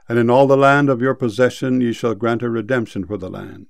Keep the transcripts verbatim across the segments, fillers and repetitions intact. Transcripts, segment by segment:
And in all the land of your possession ye shall grant a redemption for the land.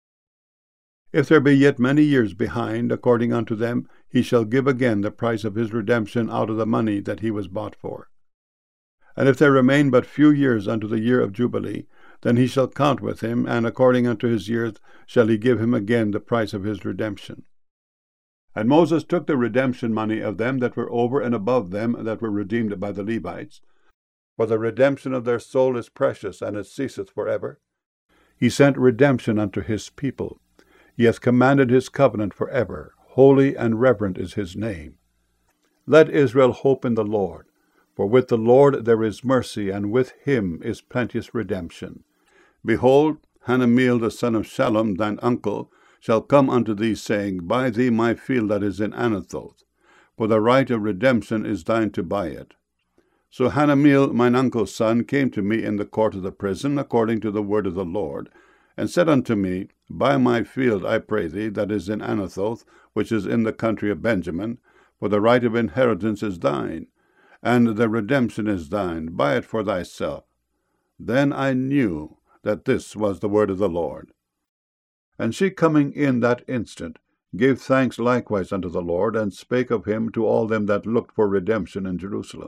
If there be yet many years behind, according unto them, he shall give again the price of his redemption out of the money that he was bought for. And if there remain but few years unto the year of Jubilee, then he shall count with him, and according unto his years shall he give him again the price of his redemption. And Moses took the redemption money of them that were over and above them that were redeemed by the Levites, for the redemption of their soul is precious, and it ceaseth for ever. He sent redemption unto his people. He hath commanded his covenant for ever. Holy and reverent is his name. Let Israel hope in the Lord. For with the Lord there is mercy, and with him is plenteous redemption. Behold, Hanameel the son of Shallum, thine uncle, shall come unto thee, saying, Buy thee my field that is in Anathoth, for the right of redemption is thine to buy it. So Hanameel, mine uncle's son, came to me in the court of the prison, according to the word of the Lord, and said unto me, Buy my field, I pray thee, that is in Anathoth, which is in the country of Benjamin, for the right of inheritance is thine, and the redemption is thine. Buy it for thyself. Then I knew that this was the word of the Lord. And she, coming in that instant, gave thanks likewise unto the Lord, and spake of him to all them that looked for redemption in Jerusalem.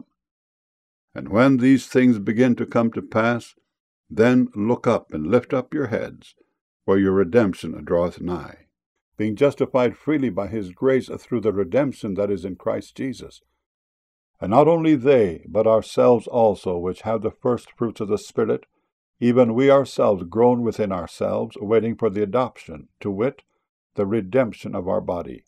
And when these things begin to come to pass, then look up and lift up your heads, for your redemption draweth nigh, being justified freely by his grace through the redemption that is in Christ Jesus. And not only they, but ourselves also, which have the first fruits of the Spirit, even we ourselves groan within ourselves, waiting for the adoption, to wit, the redemption of our body.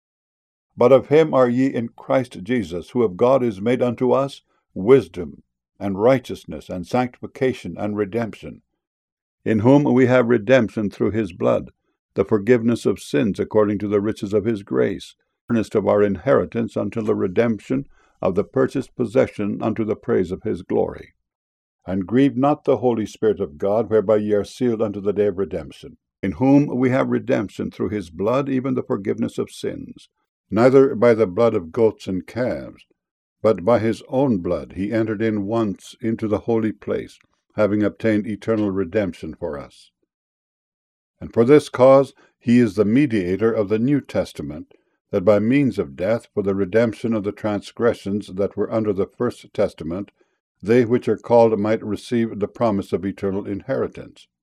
But of him are ye in Christ Jesus, who of God is made unto us wisdom, and righteousness, and sanctification, and redemption, in whom we have redemption through his blood, the forgiveness of sins according to the riches of his grace, earnest of our inheritance until the redemption of the purchased possession unto the praise of his glory. And grieve not the Holy Spirit of God, whereby ye are sealed unto the day of redemption, in whom we have redemption through his blood, even the forgiveness of sins, neither by the blood of goats and calves, but by his own blood he entered in once into the holy place, having obtained eternal redemption for us. And for this cause he is the mediator of the New Testament, that by means of death, for the redemption of the transgressions that were under the first testament, they which are called might receive the promise of eternal inheritance.